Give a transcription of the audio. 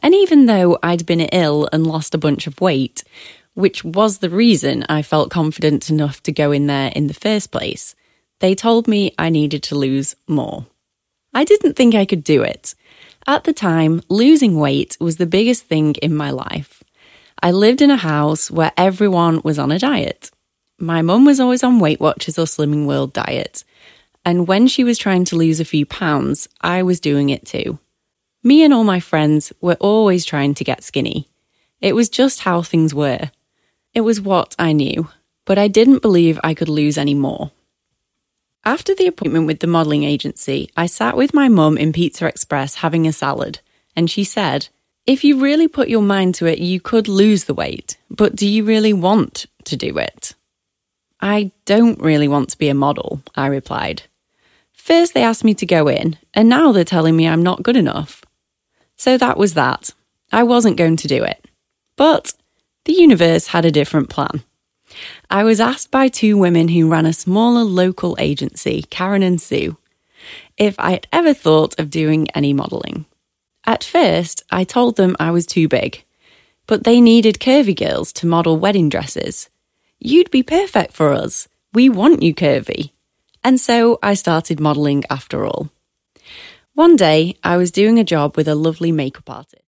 And even though I'd been ill and lost a bunch of weight, which was the reason I felt confident enough to go in there in the first place, they told me I needed to lose more. I didn't think I could do it. At the time, losing weight was the biggest thing in my life. I lived in a house where everyone was on a diet. My mum was always on Weight Watchers or Slimming World diet. And when she was trying to lose a few pounds, I was doing it too. Me and all my friends were always trying to get skinny. It was just how things were. It was what I knew, but I didn't believe I could lose any more. After the appointment with the modelling agency, I sat with my mum in Pizza Express having a salad, and she said, "If you really put your mind to it, you could lose the weight, but do you really want to do it?" "I don't really want to be a model," I replied. "First they asked me to go in, and now they're telling me I'm not good enough." So that was that. I wasn't going to do it. But the universe had a different plan. I was asked by two women who ran a smaller local agency, Karen and Sue, if I had ever thought of doing any modelling. At first, I told them I was too big, but they needed curvy girls to model wedding dresses. "You'd be perfect for us. We want you curvy." And so I started modelling after all. One day, I was doing a job with a lovely makeup artist.